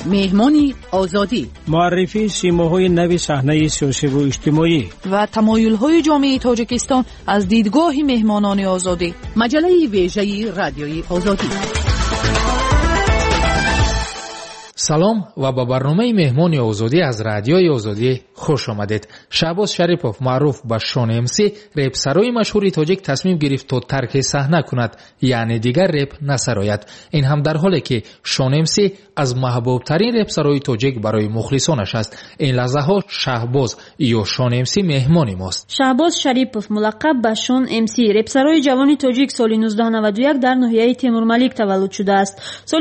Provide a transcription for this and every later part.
مهمانی آزادی، معرفی سیماهای نو صحنه سیاسی و اجتماعی و تمایل‌های جامعه تاجیکستان از دیدگاه مهمانان آزادی. مجله ویژه رادیوی آزادی. سلام و با برنامه مهمانی آزادی از رادیوی آزادی خوش آمدید. شهباز شریپوف معروف به شون امسی رپسرای مشهور تاجیک تصمیم گرفت تا ترک صحنه کند، یعنی دیگر رپ نسراید. این هم در حالی که شون امسی از محبوب ترین رپسرای تاجیک برای مخلصانش است. این لحظه ها شهباز یا شون امسی مهمان ماست. شهباز شریپوف ملقب به شون امسی رپسرای جوان تاجیک سال 1991 در ناحیه تیمورملیک تولد شده است. سال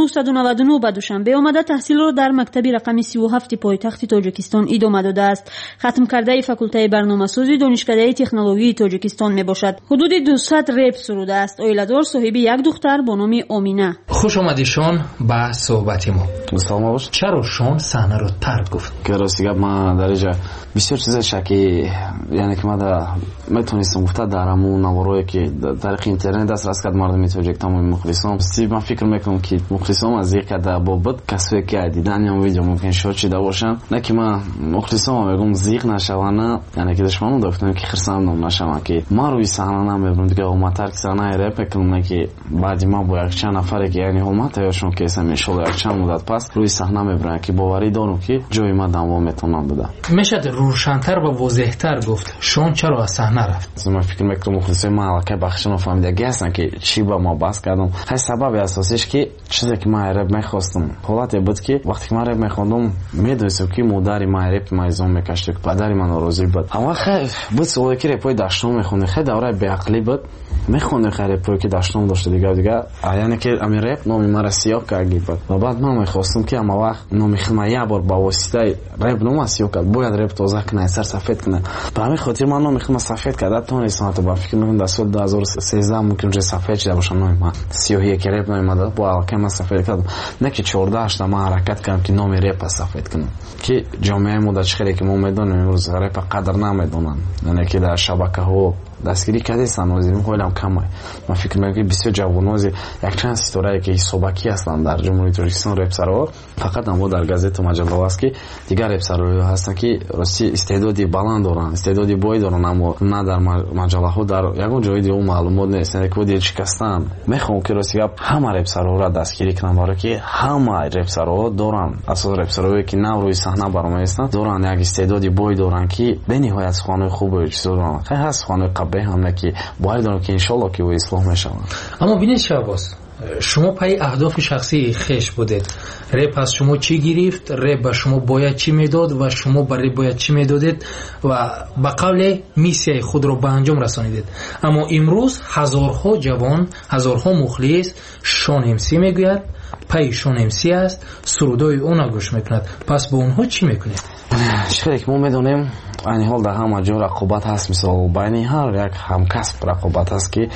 1999 به دوشنبه آمده تحصیل را در مکتب رقم 37 پایتخت تاجیکستان ادامه داده است. ختم کرده فاکولته برنامه‌سازی دانشکده تکنولوژی تاجیکستان میباشد. حدود 200 رپ سروده است. عائله‌دار، صاحب یک دختر با نام آمینه. خوش آمدید شون به صحبت ما. سلام باش. چرا شون صحنه رو ترک گفت؟ که راستی ما در اینجا بسیار چیزا شکی، یعنی که ما میتونستم گفته در همون نوارایی که در اینترنت دسترس کرد مردم تاجیک تمام مخلصان. من فکر میکنم که مخلصان از یک قدر بابت کسایی که دیدن یا ویدیو ممکن شد چیده باشن، نه که من مخلصان میگم زیق نشوانه، یعنی که دشمنان داشتن که خرسام نشوان که ما روی صحنه نمیبرم دیگه. اومد ترک صحنه رپ میکنم که بعد ما با یک چند نفر که یعنی اومد تایشون که اسم میشول یک چند مدت پس روی صحنه میبرن که باوری دارم که جای ما دعوا میتونن بده. میشه روشن‌تر و واضح‌تر گفت شون چرا از صحنه رفت؟ من فکر میکنم مخلصان ما که بخشنو فهمیده هستن که چی با ما بحث کردم. خیلی سبب اساسیش که چیزی که ما رپ میخواستم حالت بود که وقتی که من رپ میخوندم میدونستم که مادر ما رپ میزون میکشت که پدر من ناراضی بود. اما خیلی بود سوالی که رپای داشتم میخونی خیلی دوره بیعقلی بود میخونی خیلی رپایی که داشتم داشته دیگه یعنی که امی رپ نامی مرا سیاه کردی بود و بعد من میخواستم که اما وقت نامی خدمه یک بار با واسطه رپ نام سیاه کرد باید رپ توضیح کنه سر سفید کنه. به همین خاطر من نامی خدمه سفید کرده تا نیستم. تو با فکر میکنم در سال 2013 ممکن جای سفید شده باشه نامی من سیاهی که رپ نامی داد با علاقه من سفید کردم، نه که 14 اشتا من حرکت کردم که نامی رپ سفید کنم که جامعه ما در چخیری که ما میدونیم امروز رپ قدر نمیدونن، یعنی که در شبکه ها دستگیری کرده سنوزی خیلی هم کمه. من فکر میکنم که بسیار جوانوزی یک چند ستاره که صحبکی هستن در جمهوری تاجیکستان رپسرها فقط هم در گازت و مجله است که دیگر رپسرها هستن که راستی استعدادی بلند دارن، استعدادی بای دارن، اما نه در مجله ها در یگان جای دیگه معلومات نیست. یعنی که دیگه شکستن میخوام که راستی همه رپسرها را دستگیری کنن برای که همه رپسرها دارن اساس رپسرهایی که نو روی صحنه برام هستن دارن یک استعدادی بای دارن که به نهایت خانه خوبه چیزا دارن. خیلی هست خانه هم نه که باید دارم که انشالله که او اصلاح میشن. اما بینید شهباز شما پای اهداف شخصی خیش بودید. رپ از شما چی گرفت، رپ به شما باید چی میداد و شما برای باید چی میدادید و به قول میسیای خود را به انجام رسانیدید. اما امروز هزارها جوان، هزارها مخلص شون امسی میگوید، پای شون امسی است، سرودای اون گوش میکند. پس با اونها چی میکنید؟ چیزی که ما میدونیم این حال در همه جا رقابت هست. مثلا بین هر یک همکسب رقابت هست که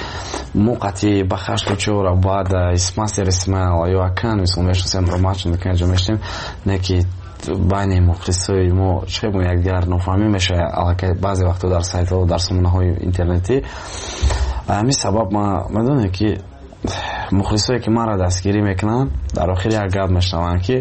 موقتی بخش تو را بعد اسماس اسماعیل یا کان مثلا میشن رماچ میکنه جا میشیم نه که بین مخلصای ما چه مو یک دیگر نفهمی میشه البته بعضی وقتا در سایت ها و در سامانه های اینترنتی. همین سبب ما میدونیم که مخلصایی که ما را دستگیری میکنن در آخر یک گپ میشنون که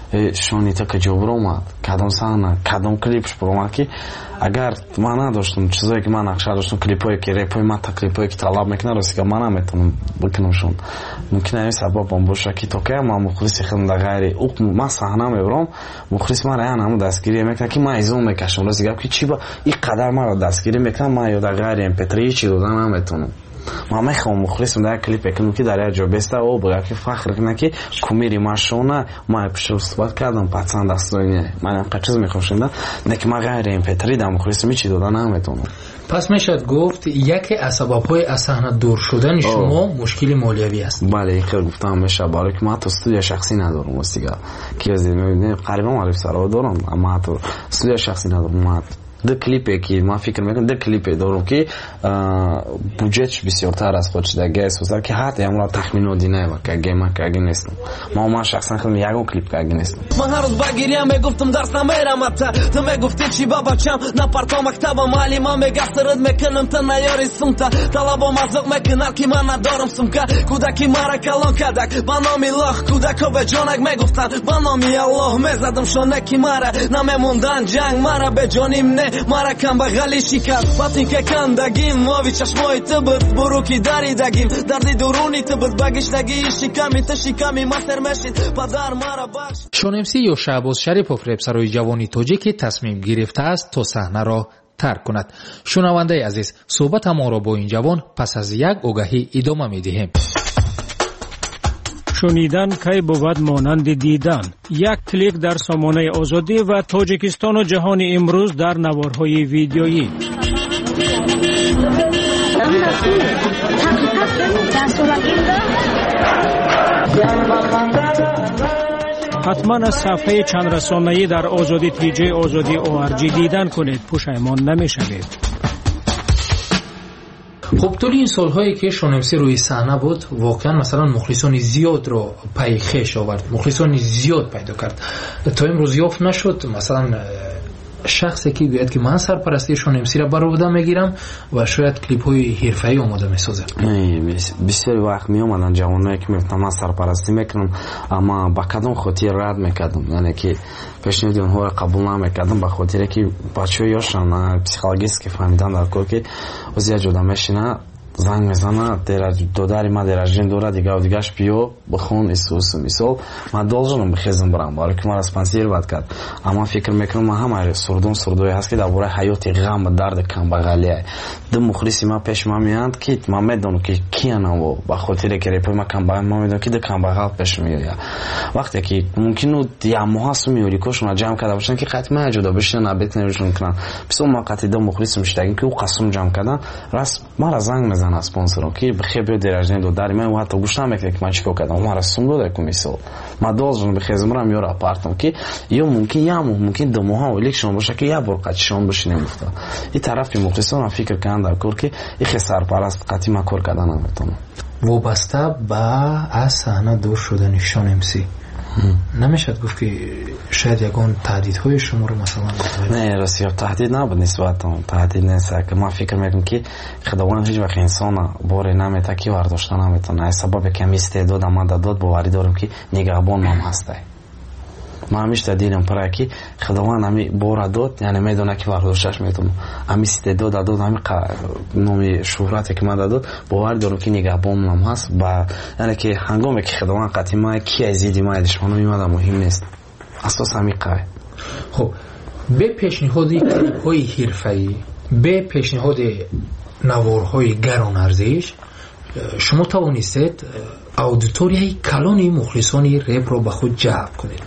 شونی تا که جبر اومد کدام صحنه کدام کلیپش اومد که اگر من نداشتم چیزایی که من نقشه داشتم کلیپایی که رپای من تا کلیپایی که طلب میکنه راستی که من نمیتونم بکنم شون ممکنه این سبب هم باشه که تا که من مخلصی خودم در غیر اوق من صحنه میبرم مخلص من را همون دستگیری میکنه که من ایزون میکشم راستی که چی با این قدر من را دستگیری میکنم من یا در غیر ام پی 3 چی دادن نمیتونم. ما میخوام مخلصم در کلیپ کنم که در جا بسته او بگه که فخر کنه که کمیری ما شونه ما پیش صحبت کردم پسند دستوینه من هم قچز میخوام شنده نه که ما غیر ام پی 3 در مخلصم چی دادن نمیتونم. پس میشد گفت یکی از سبب‌های از صحنه دور شدن شما مشکل مالیوی است. بله این خیلی گفتم میشه برای که ما تو استودیو شخصی ندارم واسه که از میبینید قریبا معرف سرا دارم اما تو استودیو شخصی ندارم. ما ду клипе ки ман фикр мекунам ду клипе дорам ки буҷетш бисёртар аз худшидаги асозар ки ҳат ямра тахминоди наева каги ман каги нестам ман шахсан худам ягон клип каги нестам ман ҳар рӯз ба гирия мегуфтам дарс намерамата ту мегуфти чи бабачам на парто мактаба маълима мегасрид мекунам та наёри сумта талабо мазоқ мекунад ки ман надорам сумка кудаки мара калон кадак ба номи лох кудако беҷонак мегуфтанд ба номи аллоҳ мезадам шонаки мара намемондан ҷанг мара беҷоним не мара камбағали шикаст вақте ки кандагим мови чашмои ту буд буру ки даридагим дарди дуруни ту буд ба гиштагии шиками ту шиками масер мешид падар мара бахш шонемсӣ ё Шаҳбоз Шарипов репсарои ҷавони тоҷике тасмим гирифтааст то саҳнаро тарк кунад. шунавандаи азиз, суҳбатамонро бо ин ҷавон пас аз як огаҳӣ идома медиҳем. шунидан кай бувад монанди дидан. Як клик дар сомонаи озодӣ ва Тоҷикистону ҷаҳони имрӯз дар наворҳои видеоӣ. ҳатман аз сафҳаи чандрасонаӣ дар озоди тиҷаи озоди ORG дидан кунед, пушаймон намешавед. خب طول این سالهایی که شونمسی روی صحنه بود واقعا مثلا مخلصان زیاد رو پای خویش آورد، مخلصان زیاد پیدا کرد. تا امروز یافت نشد مثلا شخصی که بیاد که من سرپرستی شونمسی را بر عهده میگیرم و شاید کلیپ های حرفه‌ای آماده میسازم. بسیاری وقت می اومدن جوانایی که میگفتن من سرپرستی میکنم اما با کدام خاطر رد میکردم، یعنی که پیشنهاد اونها را قبول نمیکردم به خاطر که بچه‌ها یاشان پسیخولوژیست که فهمیدن در کار که وضعیت جدا میشینه زنگ میزنه دوداری ما درجین دوره دیگهش بیو بخون اسوس مثال من должен بخیزم برام برای که من اسپانسر باد کرد اما فکر میکنم ما همه سردوی هست که درباره حیات غم و درد کم بغلیه دو مخلصی ما پیش ما میاند که ما میدونم که کیانا و به خاطر که رپ ما کم بغل ما میدونم که دو کم بغل پیش میاد وقتی که ممکنه یا محاسب میوری کوشون جمع کرده باشن که قطعا جدا بشن نبتنشون کنن پس اون وقتی دو مخلص میشتگیم که او قسم جمع کردن راست ما را زنگ میزنن اسپانسرون که بخیر بیاد درجه دو داری من حتی گوش نمیکنه که من چیکار کردم ما را سوم داده که مثال ما должен بخیزم برم یا راپارتم که یا ممکن دو ماه الیکشن باشه که یا برقتشون بشه نمیفته این طرف مخلصان فکر کردن در کار که این سرپرست قطعی ما کار کردن نمیتونه وابسته به از صحنه دور شدن شونمسی نمیشد گفت که شاید یگان تهدیدهای شما رو مثلا نه راستی تهدید نبود نسبت اون تهدید نیست که من فکر میکنم که خداوند هیچ وقت انسان باره نمیته که ورداشته نمیتونه سبب کمی استعداد ما داد باوری دارم که نگهبان هم هسته ما همیشه دیدم برای که خداوند همی بار داد یعنی میدونه که ورداشتش میتونه همی استعداد داد همی نومی شهرتی که من داد باور دارم که نگهبان هم هست و یعنی که هنگامی که خداوند قطعی ما کی ازیدی ما دشمن میاد مهم نیست اساس همی قای خب به پیشنهاد کلیپ‌های حرفه‌ای به پیشنهاد نوارهای گران ارزش شما توانستید اودیتوریای کلان مخلصان رپ را به خود جلب کنید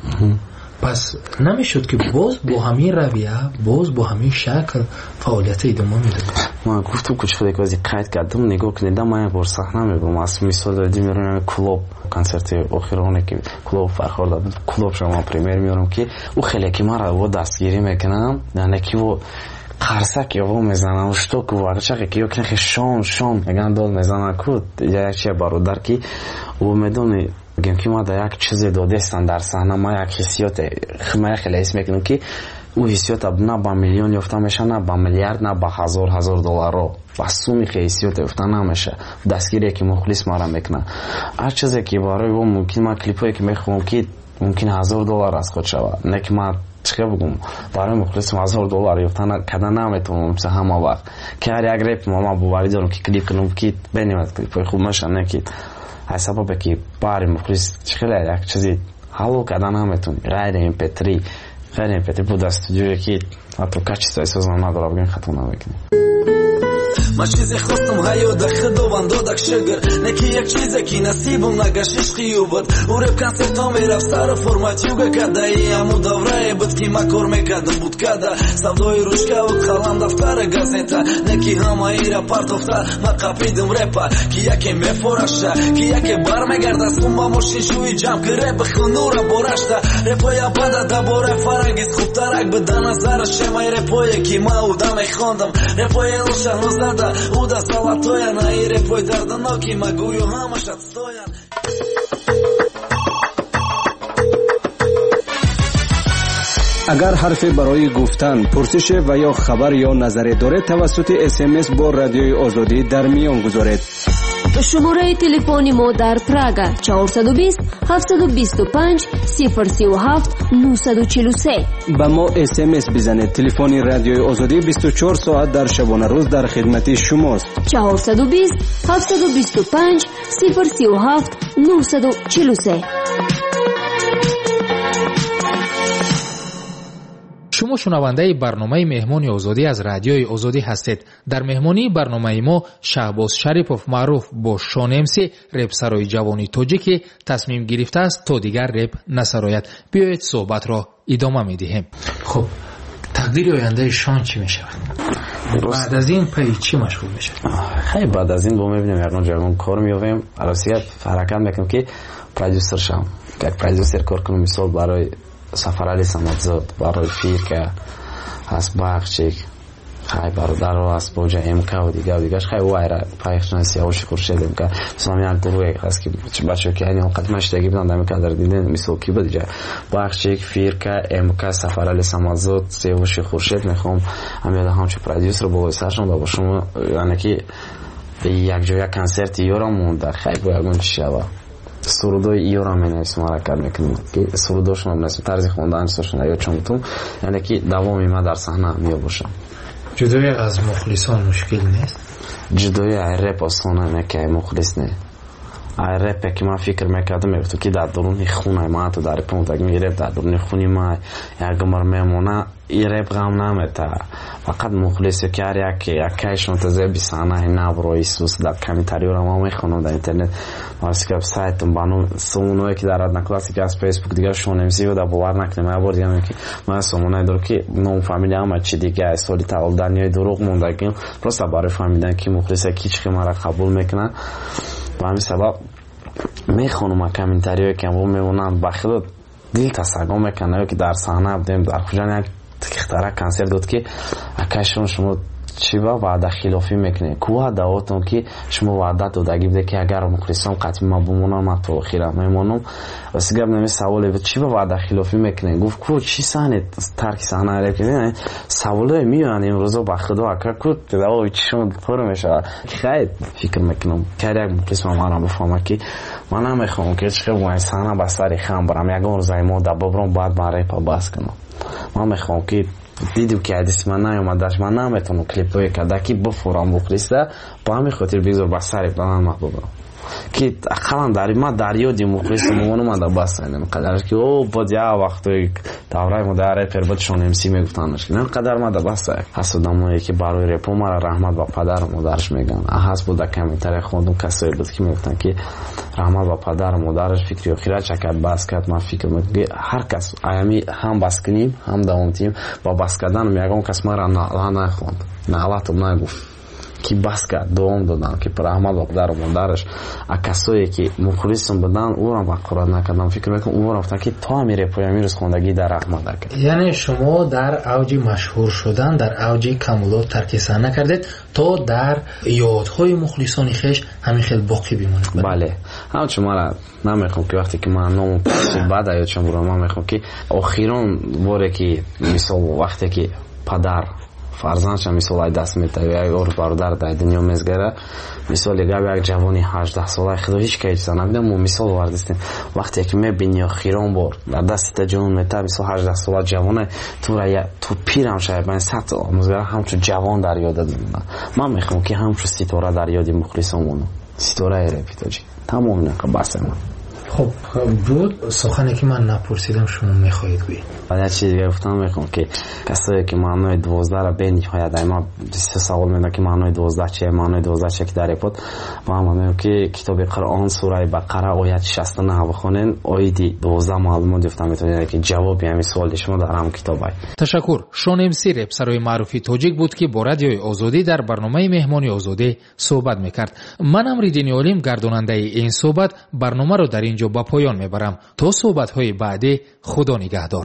پس نمیشد که باز با همین رویه باز با همین شکل فعالیت ادامه میداد من گفتم که چطوری که قید کردم نگاه کنیدم من بار صحنه میبرم از مثال دادیم میرم کلوب کنسرت آخرانه که کلوب فرخورده بود کلوب شما پریمیر میارم که او خیلی که من رو دستگیری میکنم یعنی که او قرصک یا میزنن و شتوک و ورچه که یک نخی شان میگن داد میزنن کود یک چیه برادر که او میدونی گم که ما در یک چیزی دادستن در صحنه ما یک حسیات خیلی اسم میکنم که او حسیات نه با میلیون یافته میشه نه با میلیارد نه با هزار دلار رو و سومی که حسیات یافته نمیشه دستگیری که مخلص ما را میکنه هر چیزی که برای او ممکن ما کلیپایی که میخوام که ممکن $1000 از خود شود نه که ما چه بگم برای مخلص $1000 یافتن کردن نمیتونم مثل همه وقت که هر یک رپ ما باوری دارم که کلیپ کنم که بنیمت کلیپ خوب میشه نه که حسابه که برای مخلص خیلی یک چیزی حلو کردن نمیتونی غیر MP3 غیر MP3 بود استودیویی که حتی کچی سازمان نداره بگیم خطا نمیکنی من چیزی خواستم حیاده خداوند دادک شگر نکی یک چیزی که نصیبم نگشت عشقی بود او رب کنسرتا میرفت سر فرمت یوگا کده ای همو دوره بود که ما کار میکردم بود کده سودای روشکه و قلم دفتر گازیتا نکی همه ایره پرتوفته ما قپیدم رپا که یکی میفورشه که یکی بر میگرده سون با ماشین شوی جمع که رپ خونورا برشته رپای بده دباره فرنگیز خوب ترک به نظر شمای رپای که ما او دمی خوندم رپای روشن زده او دا زلاتویا на и репой дардноки магую همش отстоян. اگر حرفی برای گفتن، پرسش و یا خبر یا نظری دارید توسط SMS با رادیوی آزادی در میان گذارید. شماره تلفن ما در پراگ 420 725 037 943. با ما SMS بزنید. تلفن رادیوی آزادی 24 ساعت در شبانه روز در خدمت شماست. 420 725 037 943. شما شنونده برنامه مهمانی آزادی از رادیوی آزادی هستید. در مهمانی برنامه ما شهباز شریفов معروف با شان امسی رپ سرای جوانی تاجیکی تصمیم گرفته است تا دیگر رپ نسراید. بیایید صحبت را ادامه میدهیم. خب تقدیر آینده شان چی میشه؟ بعد از این پای چی مشغول میشه؟ خیلی بعد از این با میبینیم یقنا جوان کار میویم عروسیت حرکت میکنم که پرودوسر شم. که پرودوسر کار کنم مثال برای سفرعلی سمتزاد برای فیر که از باغچه خیلی برادر رو از باجه امکه و دیگرش خیلی وایره پایخشناسی هاوشی خورشیدیم که مثلا یک دروی هست که بچه که اینی قدمش دیگه بدن دمی که در دیدن مثال کی بود دیگه باغچه فیر که امکه سفرعلی سمتزاد سیوشی خورشید میخوام همیده همچه پرودیوسر رو با سرشون با شما یعنی که یک جای کنسرت یورم مونده خیلی باید چی شده سرودای ایران می‌نویسم حرکت میکنم که سروداشون هم نسبت طرز خواندنشون یا چونتون یعنی که دوامی ما در صحنه میاباشم. جدای از مخلصان مشکل نیست؟ جدای رپ آسانه نه که مخلص نه. رپ که من فکر میکردم تو که در درون خونه ما تو در رپ متوجه میگیره در درون خونه ما یک مر میمونه این رپ غم نمیته فقط مخلص کاری که یکیشون تازه بیسانه نبرو ایسوس در کامنتاری رو ما میخونم در اینترنت واسه سایتم بانو سونوی که در ادنا کلاسی که از فیسبوک دیگه شون امسی و در باور نکنم من بار دیگه که من سومونای دور که نام فامیلی هم چی دیگه سولی تاول دنیای دروغ مونده که پروسه برای فهمیدن که مخلص کیچ که مرا قبول میکنه با همین سبب میخونم کامنتاری که هم میمونن بخیل دل تساگم میکنه که در صحنه بودیم در کجا یک اختراع کنسرت داد که اکشون شما چی با وعده خلافی میکنه کوه دعوتون که شما وعده دادگی بده که اگر مخلصان قطعی ما بمونم ما تو خیره میمونم واسه گپ نمی سوالی چی با وعده خلافی میکنه گفت کو چی سانه ترک صحنه را کردین سوالی میان امروز با خدا اکر کو دعوا چشم پر میشه خیلی فکر میکنم که یک مخلص ما را بفهمه که من نمیخوام که چه وای صحنه با سر خام برام یک روزای ما دبرم بعد برای پا باز کنم من میخوام که دیدم که حدیث من نیومدش من نمیتونم کلیپای کدکی بفورم مخلصه با همین خاطر بیزور بسری بدن محبوب که اقلا در ما دریا دی مخلص مونم در بس اینم قدر که او بود یا وقتی دوره مداره پربت شون ام سی میگفتنش که قدر ما در بس حسودمایی که برای رپ ما رحمت با پدر و مادرش میگن احس بود کامنتر خوندم کسایی بود که میگفتن که رحمت با پدر و مادرش فکری و خیره چکت بس کرد من فکر میکنم هر کس ایامی هم بس کنیم هم دوام تیم با بس کردن میگم کس ما را نخوند نالاتم نگفت کی بس کرد دوام دادن که پر احمد و پدر و مادرش کسایی که مخلصم بدن او را مقرر نکردم فکر میکنم او رفتن که تا میره پایانی روز خوندگی در احمد کرد. یعنی شما در اوج مشهور شدن در اوج کمالات ترک صحنه نکردید تا در یادهای مخلصان خویش همین خیلی باقی بماند. بله هم شما را نمیخوام که وقتی که من نامو بعد یاد شما رو من میخوام که اخیران باره که مثلا وقتی که پدر فرزندش مثلا دست میده یا اور برادر در دنیا میزگره مثلا یک جوانی 18 ساله خدا هیچ کیش نمیدم مثال واردستیم وقتی که میبینی خیران بار در دست جوان میته مثلا 18 ساله جوانه تو پیرم شاید من 100 سال مزگره همچون جوان در یاد دادم من میخوام که همچون ستاره در یاد مخلصمون ستاره رپیتاجی تمام نه بس من. خب بود سخنی که من نپرسیدم شما میخواهید بگید. بعد چیزی دیگه گفتم میخوام که کسایی که معنای 12 را به نهایت دائما سوال میدن که معنای 12 چیه، معنای 12 چیه که در پد ما میگم که کتاب قرآن سوره بقره آیه 69 بخونین آیه 12 معلومات گفتم میتونید که جوابی همین سوال شما در هم کتابه. تشکر. شون امسی رپسرای معروفی توجیک بود که با رادیوی آزادی در برنامه مهمانی آزادی صحبت میکرد. منم ریدینی علیم گرداننده این صحبت برنامه رو در اینجا با پایان میبرم. تا صحبت های بعدی خدا نگهدار.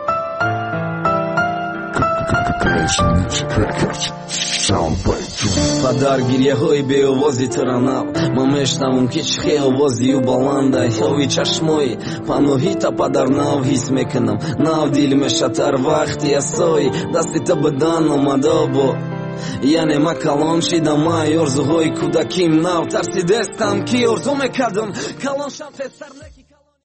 Па даргириҳои беовози таранав ман мешнавам ки чӣ хеловозию баланда ёви чашмои паноҳита падар нав ҳис мекунам нав дил мешатар вақти асои дасти та бадан омада бо яъне ман калон шидам май орзуҳои кӯдаким нав тарсидестам ки орзу мекардам калон шам песар